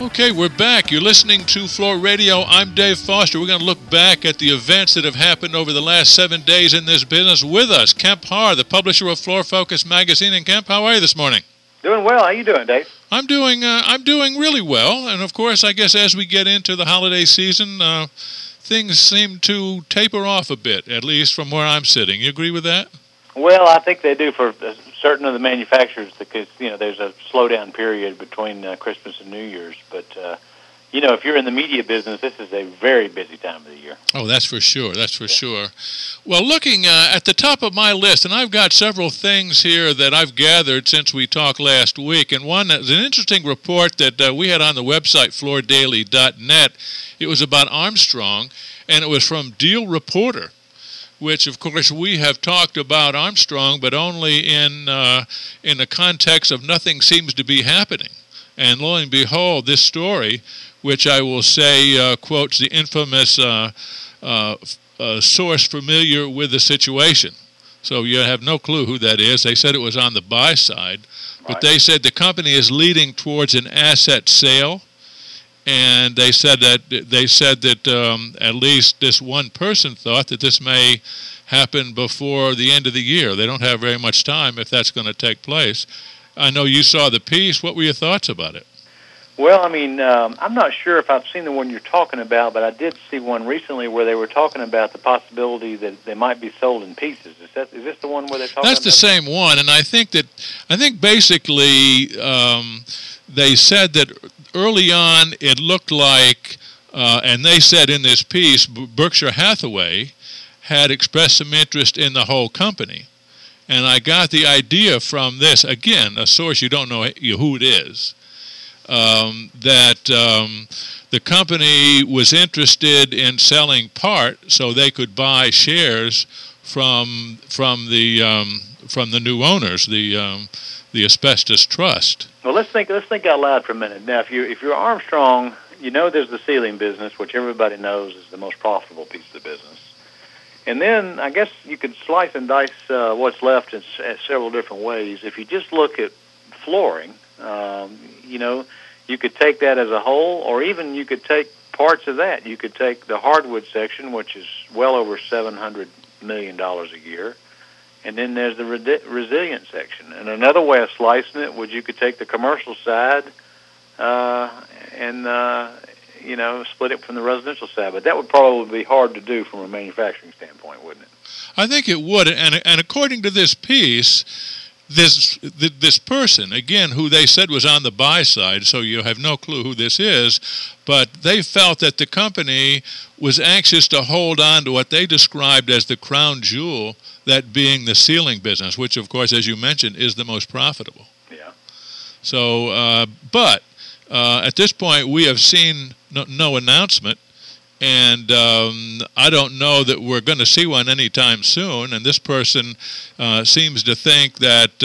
Okay, we're back. You're listening to Floor Radio. I'm Dave Foster. We're going to look back at the events that have happened over the last 7 days in this business. With us, Kemp Harr, the publisher of Floor Focus magazine. And Kemp, how are you this morning? Doing well. How you doing, Dave? I'm doing really well. And of course, I guess as we get into the holiday season, things seem to taper off a bit, at least from where I'm sitting. You agree with that? Well, I think they do for certain of the manufacturers because, there's a slowdown period between Christmas and New Year's. But, if you're in the media business, this is a very busy time of the year. Oh, that's for sure. That's for sure. Well, looking at the top of my list, and I've got several things here that I've gathered since we talked last week, and one is an interesting report that we had on the website, floordaily.net. It was about Armstrong, and it was from Deal Reporter, which, of course, we have talked about Armstrong, but only in the context of nothing seems to be happening. And lo and behold, this story, which I will say quotes the infamous source familiar with the situation. So you have no clue who that is. They said it was on the buy side, but they said the company is leading towards an asset sale. And they said that at least this one person thought that this may happen before the end of the year. They don't have very much time if that's going to take place. I know you saw the piece. What were your thoughts about it? Well, I'm not sure if I've seen the one you're talking about, but I did see one recently where they were talking about the possibility that they might be sold in pieces. Is this the one where they're talking about? That's the same one, and I think basically they said that early on it looked like, and they said in this piece, Berkshire Hathaway had expressed some interest in the whole company. And I got the idea from this, again, a source you don't know who it is, that the company was interested in selling part so they could buy shares from the new owners, the Asbestos Trust. Well, let's think out loud for a minute. Now, if you're Armstrong, there's the sealing business, which everybody knows is the most profitable piece of the business. And then I guess you could slice and dice what's left in several different ways. If you just look at flooring, you could take that as a whole, or even you could take parts of that. You could take the hardwood section, which is well over $700 million a year, and then there's the resilient section. And another way of slicing it was you could take the commercial side and split it from the residential side. But that would probably be hard to do from a manufacturing standpoint, wouldn't it? I think it would. And according to this piece, this person, again, who they said was on the buy side, so you have no clue who this is, but they felt that the company was anxious to hold on to what they described as the crown jewel, that being the sealing business, which, of course, as you mentioned, is the most profitable. Yeah. So, but at this point, we have seen no announcement, and I don't know that we're going to see one anytime soon. And this person seems to think that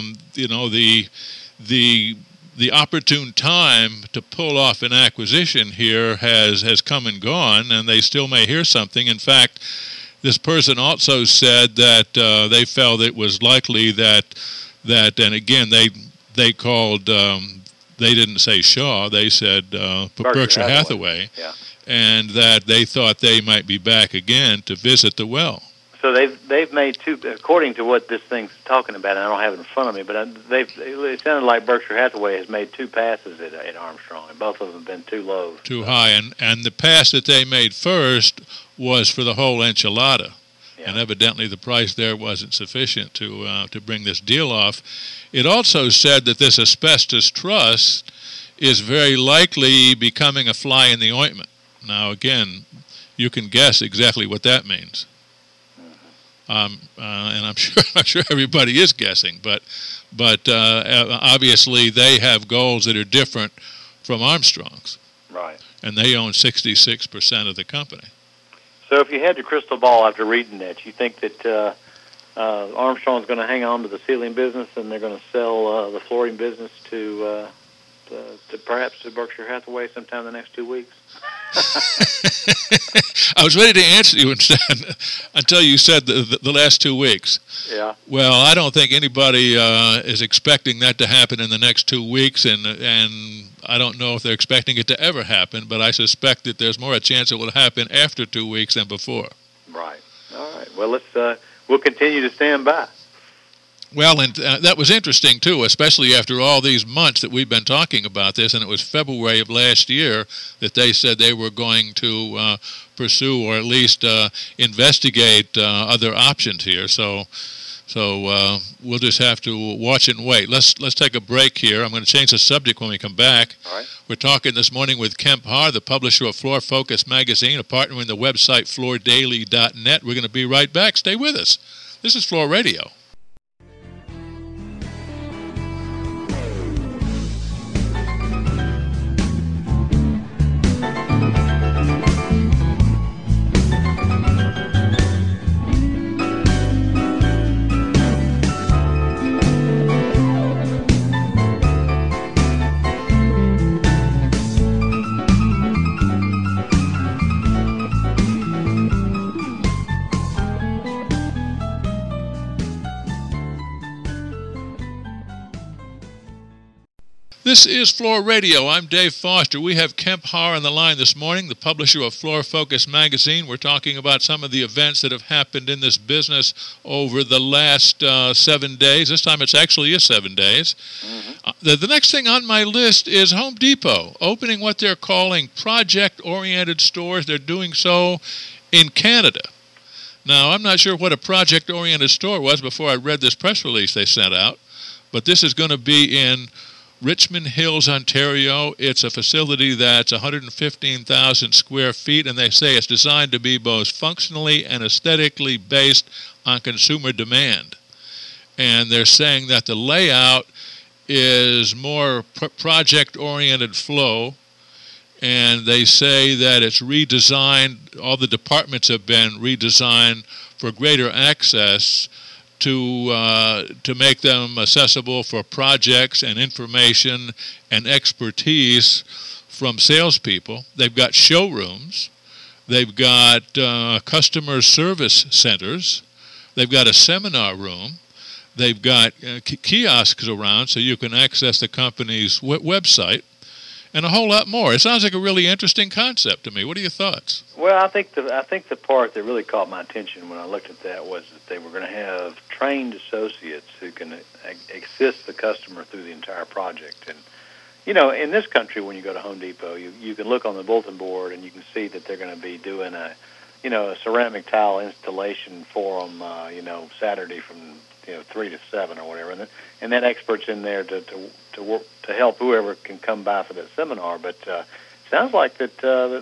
the opportune time to pull off an acquisition here has come and gone, and they still may hear something. In fact, this person also said that they felt it was likely that and again they called. They didn't say Shaw. They said Berkshire Hathaway. Yeah. And that they thought they might be back again to visit the well. So they've made two, according to what this thing's talking about, and I don't have it in front of me, but it sounded like Berkshire Hathaway has made two passes at Armstrong, and both of them have been too low. Too high, and the pass that they made first was for the whole enchilada. Yeah. And evidently the price there wasn't sufficient to bring this deal off. It also said that this Asbestos Trust is very likely becoming a fly in the ointment. Now, again, you can guess exactly what that means. And I'm sure everybody is guessing, but obviously they have goals that are different from Armstrong's. Right. And they own 66% of the company. So if you had your crystal ball after reading that, you think that Armstrong's going to hang on to the sealing business and they're going to sell the flooring business to perhaps to Berkshire Hathaway sometime in the next 2 weeks? I was ready to answer you instead until you said the last 2 weeks. Yeah. Well, I don't think anybody is expecting that to happen in the next 2 weeks, and I don't know if they're expecting it to ever happen, but I suspect that there's more a chance it will happen after 2 weeks than before. Right. All right. Well, we'll continue to stand by. Well, and that was interesting, too, especially after all these months that we've been talking about this, and it was February of last year that they said they were going to pursue or at least investigate other options here. So we'll just have to watch and wait. Let's take a break here. I'm going to change the subject when we come back. All right. We're talking this morning with Kemp Harr, the publisher of Floor Focus magazine, a partner in the website floordaily.net. We're going to be right back. Stay with us. This is Floor Radio. This is Floor Radio. I'm Dave Foster. We have Kemp Harr on the line this morning, the publisher of Floor Focus magazine. We're talking about some of the events that have happened in this business over the last 7 days. This time it actually is 7 days. Mm-hmm. The next thing on my list is Home Depot, opening what they're calling project-oriented stores. They're doing so in Canada. Now, I'm not sure what a project-oriented store was before I read this press release they sent out, but this is going to be in Richmond Hills, Ontario. It's a facility that's 115,000 square feet, and they say it's designed to be both functionally and aesthetically based on consumer demand. And they're saying that the layout is more project-oriented flow, and they say that it's redesigned, all the departments have been redesigned for greater access to make them accessible for projects and information and expertise from salespeople. They've got showrooms. They've got customer service centers. They've got a seminar room. They've got kiosks around so you can access the company's website, and a whole lot more. It sounds like a really interesting concept to me. What are your thoughts? Well, I think the part that really caught my attention when I looked at that was that they were going to have trained associates who can assist the customer through the entire project. And you know, in this country, when you go to Home Depot, you can look on the bulletin board and you can see that they're going to be doing a ceramic tile installation for them, Saturday from 3 to 7 or whatever, and that expert's in there to work to help whoever can come by for that seminar. But sounds like that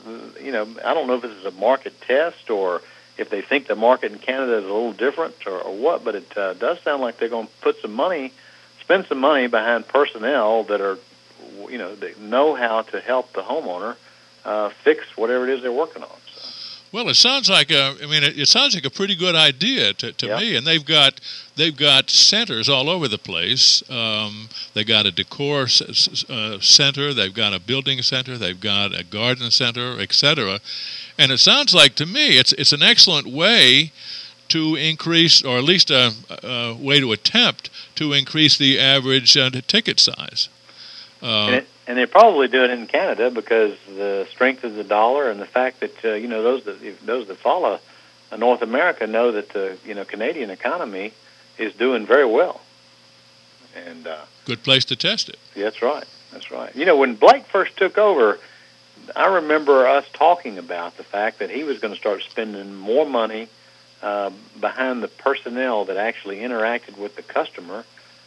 I don't know if this is a market test or if they think the market in Canada is a little different or what, but it does sound like they're going to spend some money behind personnel that are that know how to help the homeowner fix whatever it is they're working on. Well, it sounds like it sounds like a pretty good idea to me, and they've got centers all over the place. They've got a decor center, they've got a building center, they've got a garden center, etc. And it sounds like to me it's an excellent way to increase, or at least a way to attempt to increase the average ticket size. And they probably do it in Canada because the strength of the dollar and the fact that those that follow North America know that the Canadian economy is doing very well. And good place to test it. Yeah, that's right. That's right. When Blake first took over, I remember us talking about the fact that he was going to start spending more money behind the personnel that actually interacted with the customer.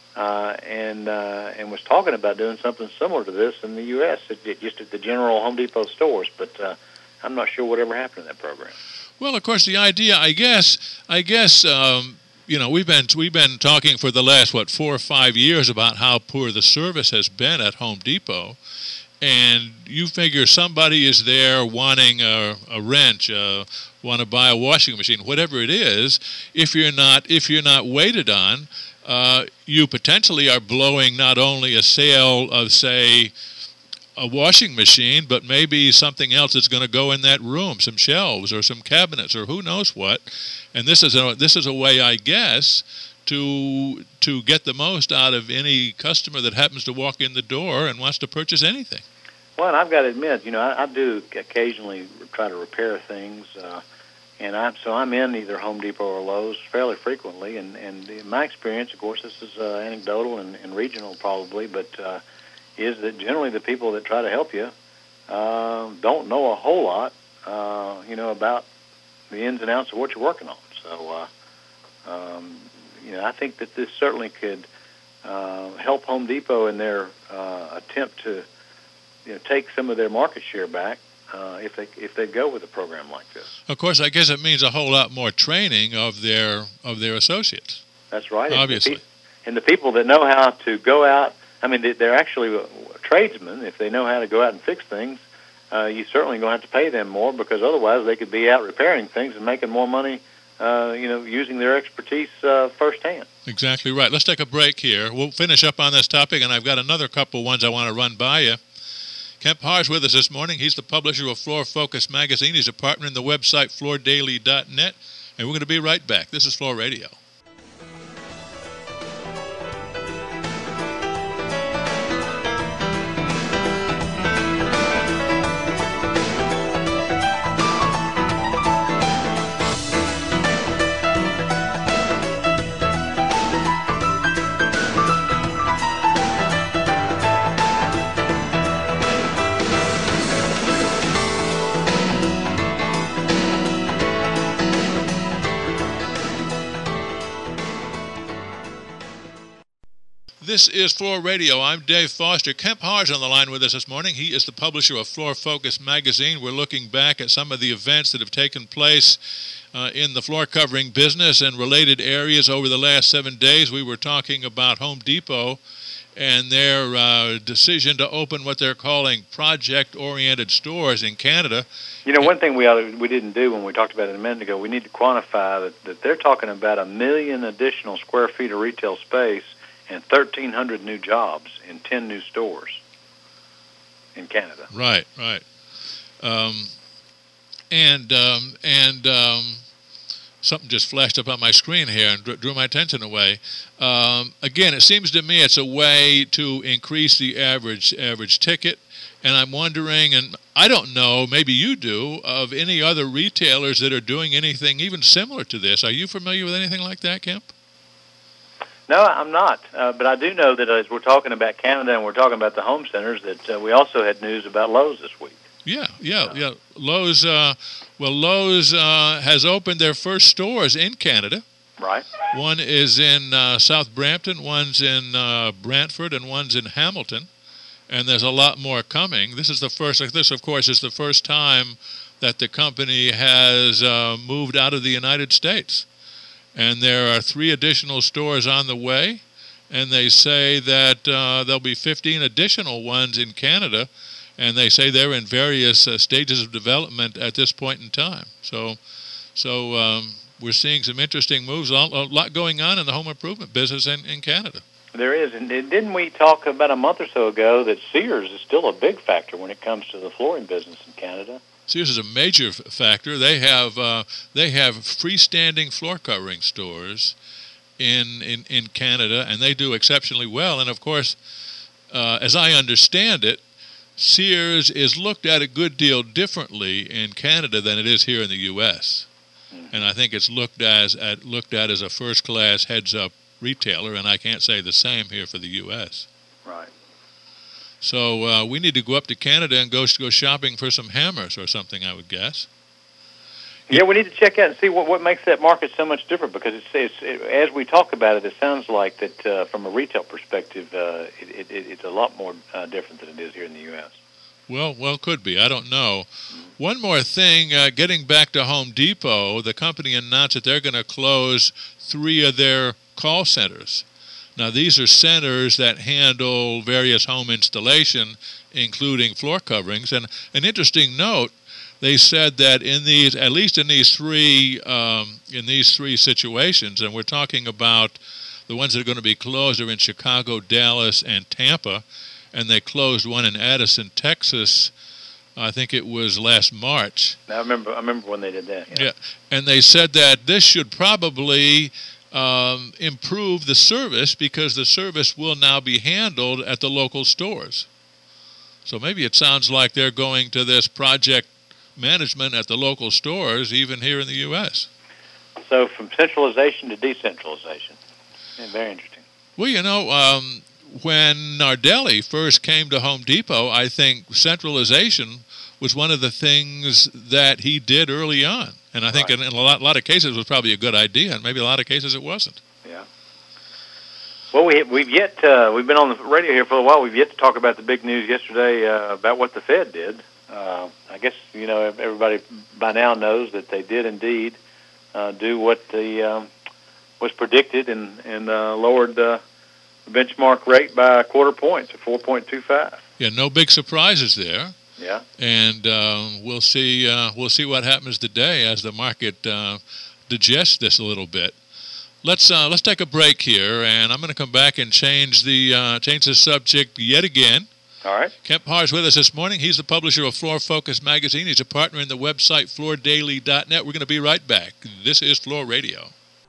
And was talking about doing something similar to this in the U.S. Just at the general Home Depot stores, but I'm not sure whatever happened to that program. Well, of course, the idea, I guess, we've been talking for the last 4 or 5 years about how poor the service has been at Home Depot, and you figure somebody is there wanting a wrench, want to buy a washing machine, whatever it is. If you're not waited on, you potentially are blowing not only a sale of, say, a washing machine, but maybe something else that's going to go in that room, some shelves or some cabinets or who knows what. And this is a way, I guess, to get the most out of any customer that happens to walk in the door and wants to purchase anything. Well, and I've got to admit, I do occasionally try to repair things, and I'm in either Home Depot or Lowe's fairly frequently. And in my experience, of course, this is anecdotal and regional probably, but is that generally the people that try to help you don't know a whole lot, about the ins and outs of what you're working on. So, I think that this certainly could help Home Depot in their attempt to, take some of their market share back if they go with a program like this. Of course, I guess it means a whole lot more training of their associates. That's right. Obviously. And the people that know how to go out, they're actually tradesmen. If they know how to go out and fix things, you certainly going to have to pay them more, because otherwise they could be out repairing things and making more money, using their expertise firsthand. Exactly right. Let's take a break here. We'll finish up on this topic, and I've got another couple ones I want to run by you. Kemp Harr's with us this morning. He's the publisher of Floor Focus magazine. He's a partner in the website floordaily.net, and we're going to be right back. This is Floor Radio. This is Floor Radio. I'm Dave Foster. Kemp Harr's on the line with us this morning. He is the publisher of Floor Focus magazine. We're looking back at some of the events that have taken place in the floor covering business and related areas over the last 7 days. We were talking about Home Depot and their decision to open what they're calling project-oriented stores in Canada. One thing we didn't do when we talked about it a minute ago, we need to quantify that they're talking about 1 million additional square feet of retail space and 1,300 new jobs in 10 new stores in Canada. Right. Something just flashed up on my screen here and drew my attention away. Again, it seems to me it's a way to increase the average ticket, and I'm wondering, and I don't know, maybe you do, of any other retailers that are doing anything even similar to this. Are you familiar with anything like that, Kemp? No, I'm not. But I do know that as we're talking about Canada and we're talking about the home centers, that we also had news about Lowe's this week. Yeah. Lowe's, Lowe's has opened their first stores in Canada. Right. One is in South Brampton, one's in Brantford, and one's in Hamilton. And there's a lot more coming. This, of course, is the first time that the company has moved out of the United States. And there are 3 additional stores on the way, and they say that there'll be 15 additional ones in Canada, and they say they're in various stages of development at this point in time. So we're seeing some interesting moves, a lot going on in the home improvement business in Canada. There is, and didn't we talk about a month or so ago that Sears is still a big factor when it comes to the flooring business in Canada? Sears is a major factor. They have freestanding floor covering stores in Canada, and they do exceptionally well. And of course, as I understand it, Sears is looked at a good deal differently in Canada than it is here in the U.S. And I think it's looked at as a first-class heads-up retailer, and I can't say the same here for the U.S. Right. So we need to go up to Canada and go shopping for some hammers or something, I would guess. Yeah, we need to check out and see what makes that market so much different, because as we talk about it, it sounds like that from a retail perspective, it's a lot more different than it is here in the U.S. Well, could be. I don't know. One more thing, getting back to Home Depot, the company announced that they're going to close 3 of their call centers. Now, these are centers that handle various home installation, including floor coverings. And an interesting note, they said that at least in these three situations, and we're talking about the ones that are going to be closed are in Chicago, Dallas, and Tampa, and they closed one in Addison, Texas. I think it was last March. I remember when they did that. Yeah, and they said that this should probably improve the service because the service will now be handled at the local stores. So maybe it sounds like they're going to this project management at the local stores, even here in the U.S. So from centralization to decentralization. Yeah, very interesting. Well, when Nardelli first came to Home Depot, I think centralization was one of the things that he did early on. And I think in a lot of cases it was probably a good idea, and maybe a lot of cases it wasn't. Yeah. Well, we've been on the radio here for a while. We've yet to talk about the big news yesterday about what the Fed did. I guess, everybody by now knows that they did indeed do what was predicted and lowered the benchmark rate by a quarter point to 4.25. Yeah, no big surprises there. Yeah. And we'll see what happens today as the market digests this a little bit. Let's take a break here, and I'm going to come back and change the subject yet again. All right. Kemp Harr is with us this morning. He's the publisher of Floor Focus magazine. He's a partner in the website floordaily.net. We're going to be right back. This is Floor Radio.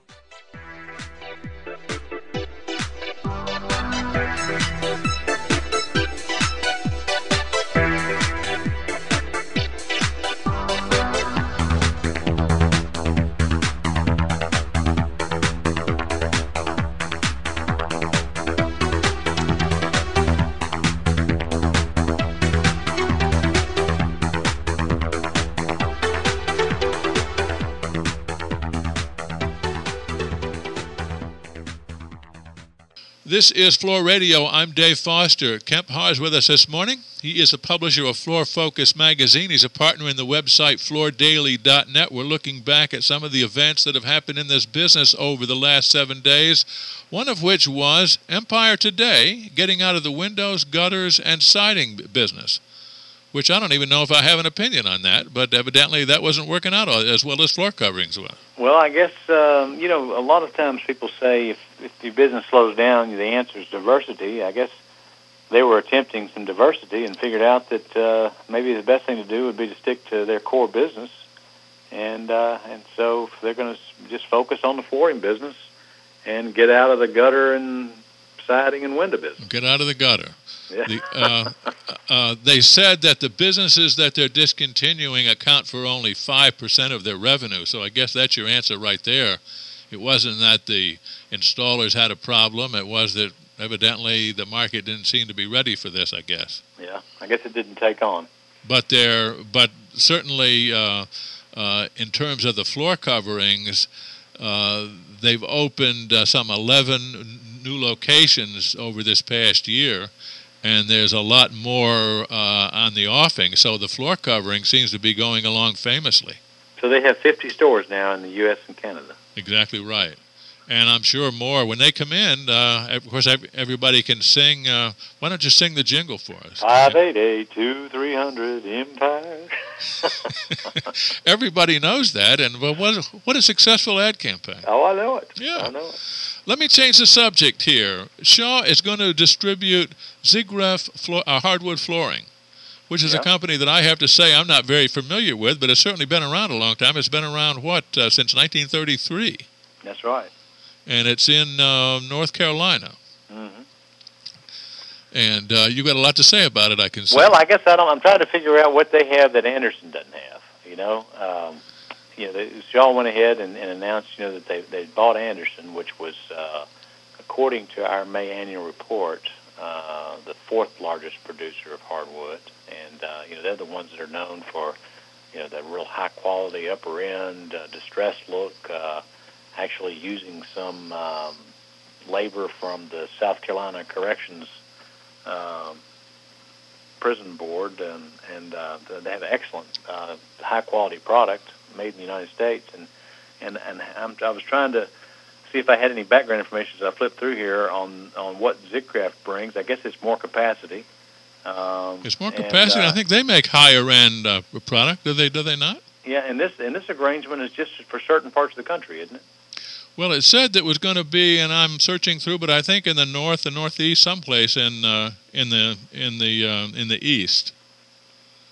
This is Floor Radio. I'm Dave Foster. Kemp Harr is with us this morning. He is a publisher of Floor Focus magazine. He's a partner in the website floordaily.net. We're looking back at some of the events that have happened in this business over the last 7 days, one of which was Empire Today getting out of the windows, gutters, and siding business, which I don't even know if I have an opinion on that, but evidently that wasn't working out as well as floor coverings were. Well, I guess, a lot of times people say if your business slows down, the answer is diversity. I guess they were attempting some diversity and figured out that maybe the best thing to do would be to stick to their core business. And so they're going to just focus on the flooring business and get out of the gutter and siding and window business. Get out of the gutter. Yeah. They said that the businesses that they're discontinuing account for only 5% of their revenue, so I guess that's your answer right there. It wasn't that the installers had a problem. It was that evidently the market didn't seem to be ready for this, I guess. Yeah, I guess it didn't take on. But certainly in terms of the floor coverings, they've opened some 11 new locations over this past year, and there's a lot more on the offing. So the floor covering seems to be going along famously. So they have 50 stores now in the U.S. and Canada. Exactly right. And I'm sure more. When they come in, of course, everybody can sing. Why don't you sing the jingle for us? 588-2300 Empire. Everybody knows that. And what a successful ad campaign. Oh, I know it. Yeah. I know it. Let me change the subject here. Shaw is going to distribute Ziegreff hardwood flooring, which is a company that I have to say I'm not very familiar with, but it's certainly been around a long time. It's been around, since 1933. That's right. And it's in North Carolina. Mm-hmm. And you've got a lot to say about it, I can see. Well, I guess I'm trying to figure out what they have that Anderson doesn't have. Shaw went ahead and announced, that they bought Anderson, which was, according to our May annual report, the fourth largest producer of hardwood. And, they're the ones that are known for, that real high-quality upper-end, distressed look, actually using some labor from the South Carolina Corrections Prison Board, and they have an excellent high-quality product made in the United States. And I was trying to see if I had any background information as I flipped through here on what Ziegreff brings. I guess it's more capacity. It's more capacity. I think they make higher-end product. Do they not? Yeah, and this arrangement is just for certain parts of the country, isn't it? Well, it said that it was going to be, and I'm searching through, but I think in the north, the northeast, someplace in the east.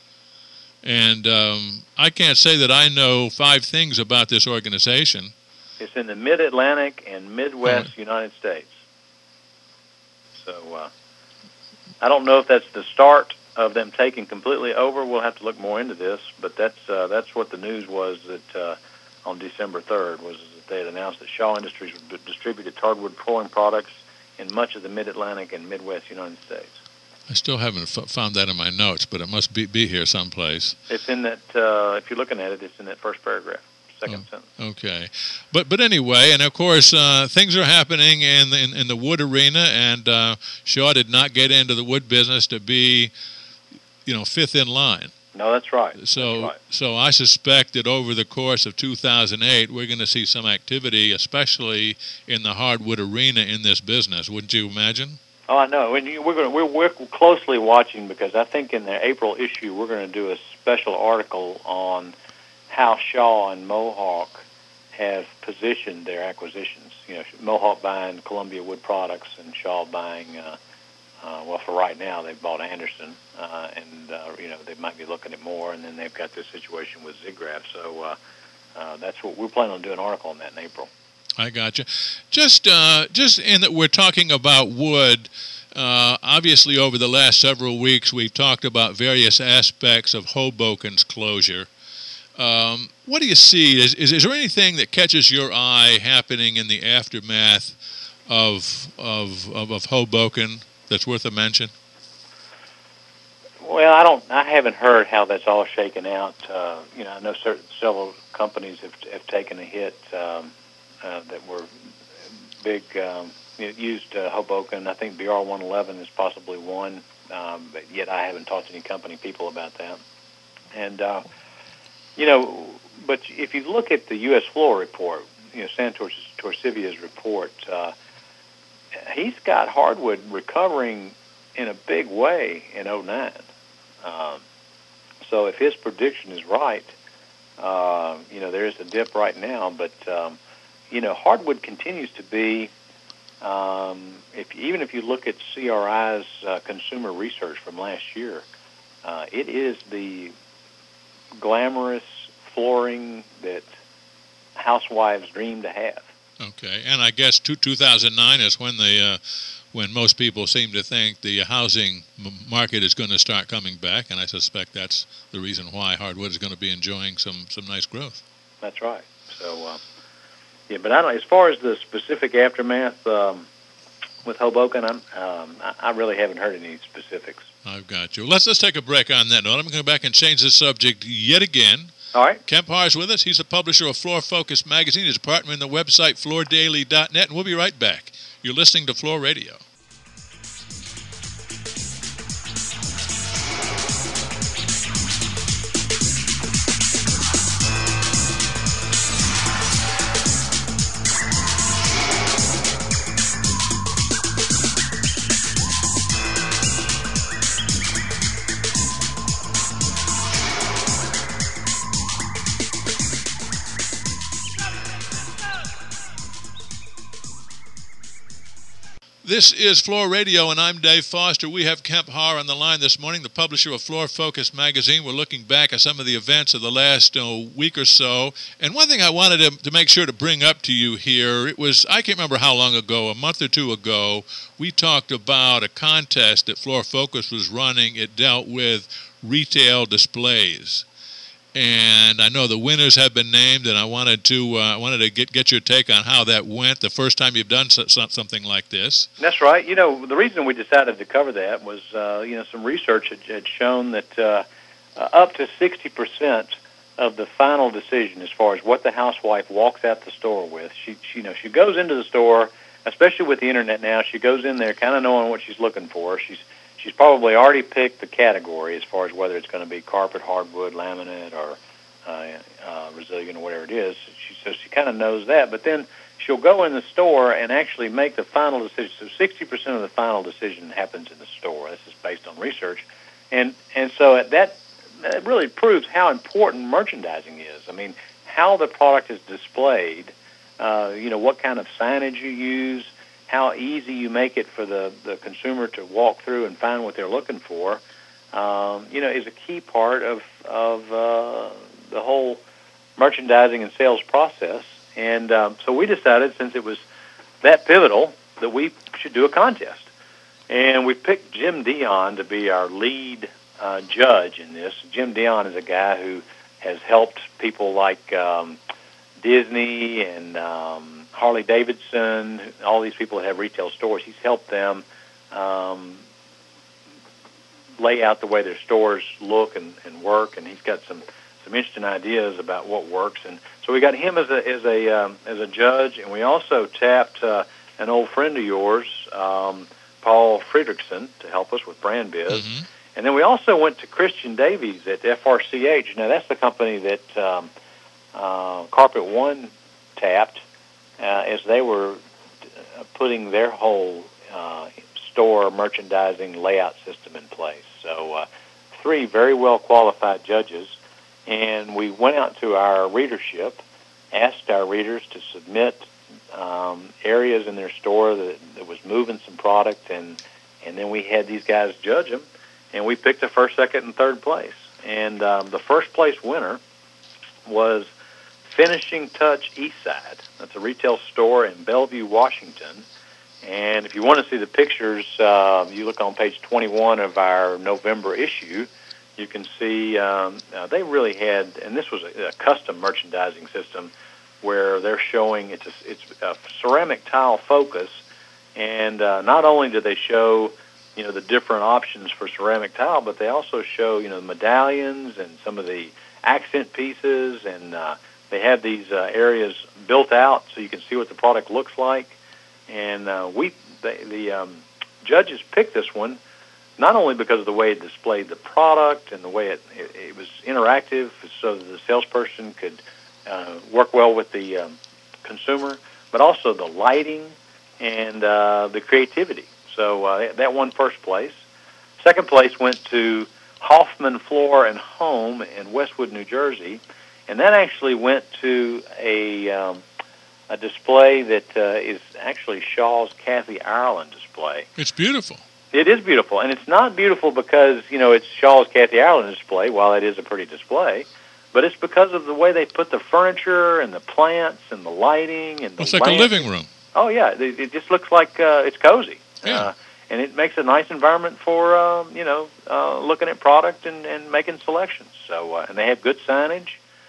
And I can't say that I know 5 things about this organization, It's in the Mid-Atlantic and Midwest United States. So I don't know if that's the start of them taking completely over. We'll have to look more into this, but that's what the news was that on December 3rd was that they had announced that Shaw Industries would distribute its hardwood flooring products in much of the Mid-Atlantic and Midwest United States. I still haven't found that in my notes, but it must be here someplace. It's in that, if you're looking at it, it's in that first paragraph, second sentence. Okay. But anyway, and of course, things are happening in the wood arena, and Shaw did not get into the wood business to be, fifth in line. No, that's right. So I suspect that over the course of 2008, we're going to see some activity, especially in the hardwood arena in this business. Wouldn't you imagine? Oh, I know. And we're closely watching, because I think in the April issue we're going to do a special article on how Shaw and Mohawk have positioned their acquisitions. Mohawk buying Columbia Wood Products and Shaw buying, for right now they've bought Anderson, and they might be looking at more, and then they've got this situation with Zigraf. So that's what we're planning on doing, an article on that in April. I got you. Just in that we're talking about wood, obviously over the last several weeks we've talked about various aspects of Hoboken's closure. What do you see? Is there anything that catches your eye happening in the aftermath of Hoboken that's worth a mention? Well, I haven't heard how that's all shaken out. I know several companies have taken a hit. That were big, used Hoboken. I think BR-111 is possibly one, but yet I haven't talked to any company people about that. And, but if you look at the U.S. Floor report, Santos Torsivia's report, he's got hardwood recovering in a big way in 2009. So if his prediction is right, there is a dip right now, but hardwood continues to be, even if you look at CRI's consumer research from last year, it is the glamorous flooring that housewives dream to have. Okay, and I guess 2009 is when most people seem to think the housing market is going to start coming back, and I suspect that's the reason why hardwood is going to be enjoying some nice growth. That's right. So. Yeah, but I don't. As far as the specific aftermath with Hoboken, I really haven't heard any specifics. I've got you. Let's take a break on that note. I'm going to go back and change the subject yet again. All right. Kemp Harr is with us. He's the publisher of Floor Focus magazine. He's a partner in the website floordaily.net, and we'll be right back. You're listening to Floor Radio. This is Floor Radio, and I'm Dave Foster. We have Kemp Harr on the line this morning, the publisher of Floor Focus magazine. We're looking back at some of the events of the last week or so. And one thing I wanted to make sure to bring up to you here, it was, I can't remember how long ago, a month or two ago, we talked about a contest that Floor Focus was running. It dealt with retail displays. And I know the winners have been named, and I wanted to get your take on how that went the first time you've done something like this. That's right. The reason we decided to cover that was, some research had shown that up to 60% of the final decision, as far as what the housewife walks out the store with, she goes into the store, especially with the internet now. She goes in there kind of knowing what she's looking for. She's probably already picked the category as far as whether it's going to be carpet, hardwood, laminate, or resilient, or whatever it is. So she kind of knows that. But then she'll go in the store and actually make the final decision. So 60% of the final decision happens in the store. This is based on research. And so that really proves how important merchandising is. I mean, how the product is displayed, what kind of signage you use, how easy you make it for the consumer to walk through and find what they're looking for, is a key part of the whole merchandising and sales process. And so we decided, since it was that pivotal, that we should do a contest. And we picked Jim Dion to be our lead judge in this. Jim Dion is a guy who has helped people like Disney and Harley Davidson, all these people that have retail stores. He's helped them lay out the way their stores look and work, and he's got some interesting ideas about what works. And so we got him as a judge, and we also tapped an old friend of yours, Paul Friedrichsen, to help us with Brand Biz. Mm-hmm. And then we also went to Christian Davies at FRCH. Now, that's the company that Carpet One tapped as they were putting their whole store merchandising layout system in place. So 3 very well-qualified judges. And we went out to our readership, asked our readers to submit areas in their store that was moving some product, and then we had these guys judge them, and we picked the first, second, and third place. And the first place winner was Finishing Touch Eastside. That's a retail store in Bellevue, Washington. And if you want to see the pictures, you look on page 21 of our November issue. You can see they really had, and this was a custom merchandising system where they're showing it's a ceramic tile focus, and not only do they show the different options for ceramic tile, but they also show the medallions and some of the accent pieces, and they have these areas built out so you can see what the product looks like. And the judges picked this one not only because of the way it displayed the product and the way it was interactive, so that the salesperson could work well with the consumer, but also the lighting and the creativity. So that won first place. Second place went to Hoffman Floor and Home in Westwood, New Jersey, and that actually went to a display that is actually Shaw's Kathy Ireland display. It's beautiful. It is beautiful, and it's not beautiful because, it's Shaw's Kathy Ireland display, while it is a pretty display, but it's because of the way they put the furniture and the plants and the lighting and the It's like a living room. Oh, yeah. It just looks like it's cozy. Yeah. And it makes a nice environment for, looking at product and making selections. So, and they have good signage.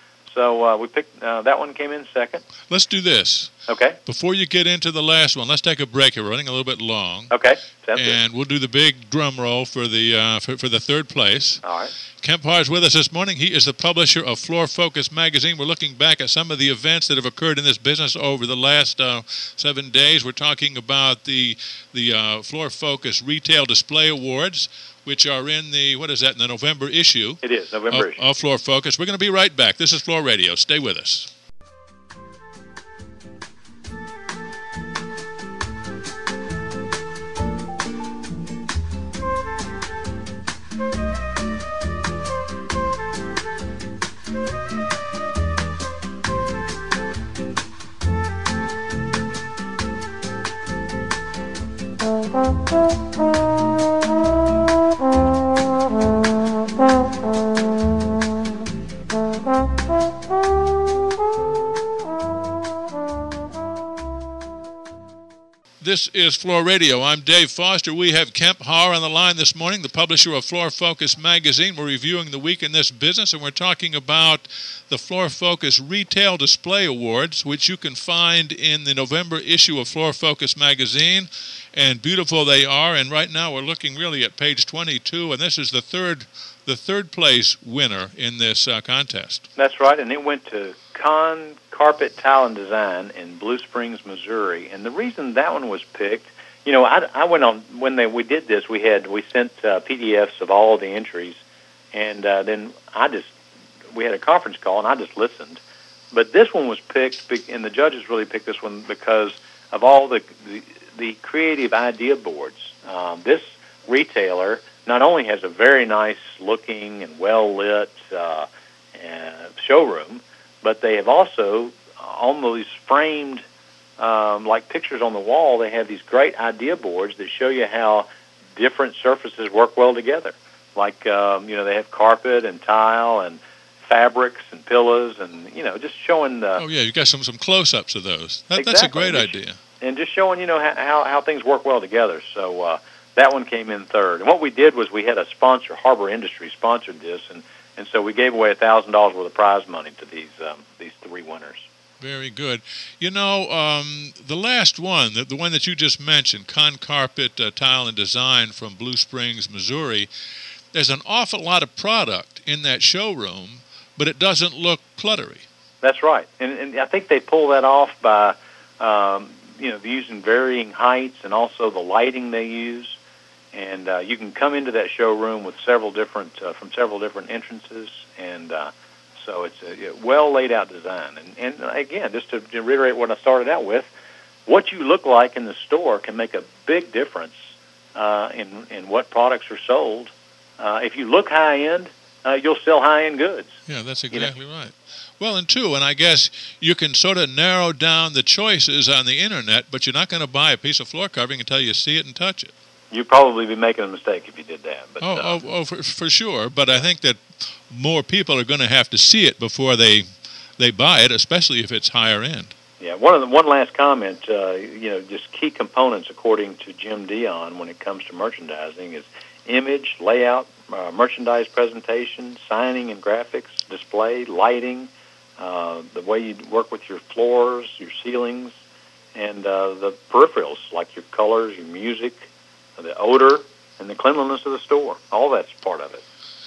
So we picked, that one came in second. Let's do this. Okay. Before you get into the last one, let's take a break. We're running a little bit long. Okay. Sounds and good. We'll do the big drum roll for the for the third place. All right. Kemp Harr is with us this morning. He is the publisher of Floor Focus magazine. We're looking back at some of the events that have occurred in this business over the last 7 days. We're talking about the Floor Focus Retail Display Awards, which are in the November issue. It is, November issue. Of Floor Focus. We're going to be right back. This is Floor Radio. Stay with us. This is Floor Radio. I'm Dave Foster. We have Kemp Harr on the line this morning, the publisher of Floor Focus magazine. We're reviewing the week in this business, and we're talking about the Floor Focus Retail Display Awards, which you can find in the November issue of Floor Focus magazine. And beautiful they are. And right now we're looking really at page 22, and this is the third place winner in this contest. That's right, and it went to Con Carpet Tile and Design in Blue Springs, Missouri. And the reason that one was picked, I went on when we did this. We sent PDFs of all the entries, and then we had a conference call, and I just listened. But this one was picked, and the judges really picked this one because of all the creative idea boards. This retailer not only has a very nice looking and well lit showroom, but they have also, on those framed, like pictures on the wall, they have these great idea boards that show you how different surfaces work well together. Like, they have carpet and tile and fabrics and pillows, and just showing the. Oh yeah, you got some close-ups of those. That's a Exactly. great idea. And just showing how things work well together. So that one came in third. And what we did was we had a sponsor, Harbor Industries, sponsored this, and so we gave away $1,000 worth of prize money to these three winners. Very good. The last one, the one that you just mentioned, Con Carpet Tile and Design from Blue Springs, Missouri, there's an awful lot of product in that showroom, but it doesn't look cluttery. That's right. And I think they pull that off by, using varying heights and also the lighting they use. And you can come into that showroom with several different entrances, and so it's a well laid out design. And again, just to reiterate what I started out with, what you look like in the store can make a big difference in what products are sold. If you look high end, you'll sell high end goods. Yeah, that's exactly right. Well, and I guess you can sort of narrow down the choices on the internet, but you're not going to buy a piece of floor covering until you see it and touch it. You'd probably be making a mistake if you did that. But, for sure. But I think that more people are going to have to see it before they buy it, especially if it's higher end. Yeah. One last comment. Just key components according to Jim Dion when it comes to merchandising is image, layout, merchandise presentation, signing and graphics, display, lighting, the way you work with your floors, your ceilings, and the peripherals like your colors, your music, the odor, and the cleanliness of the store. All that's part of it.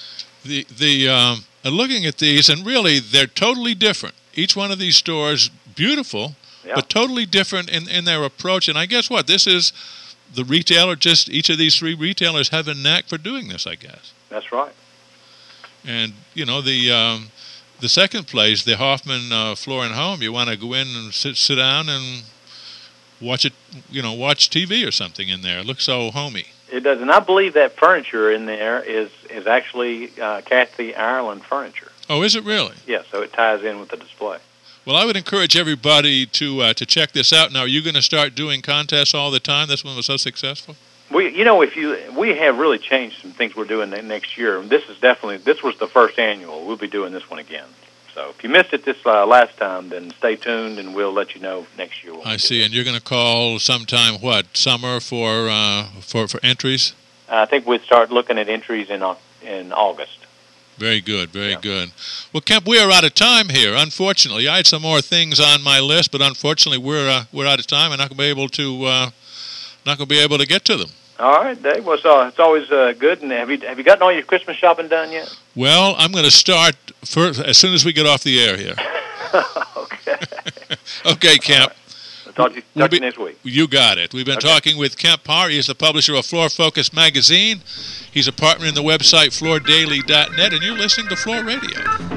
Looking at these, and really they're totally different. Each one of these stores, beautiful, but totally different in their approach. And I guess what? This is the retailer, just each of these three retailers have a knack for doing this, I guess. That's right. And, the second place, the Hoffman Floor and Home, you want to go in and sit down and watch it, watch TV or something in there. It looks so homey. It does, and I believe that furniture in there is actually Kathy Ireland furniture. Oh, is it really? Yeah, so it ties in with the display. Well, I would encourage everybody to check this out. Now, are you going to start doing contests all the time? This one was so successful. We have really changed some things we're doing next year. This was the first annual. We'll be doing this one again. So if you missed it this last time, then stay tuned, and we'll let you know next year. I see. And you're going to call sometime summer for entries? I think we'd start looking at entries in August. Very good, very good. Well, Kemp, we are out of time here. Unfortunately, I had some more things on my list, but unfortunately, we're out of time. I'm not going to be able to get to them. All right, Dave. Well, it's always good. And have you gotten all your Christmas shopping done yet? Well, I'm going to start first as soon as we get off the air here. Okay. Okay, Kemp. I'll talk to you next week. You got it. We've been talking with Kemp Parr. He is the publisher of Floor Focus magazine. He's a partner in the website floordaily.net, and you're listening to Floor Radio.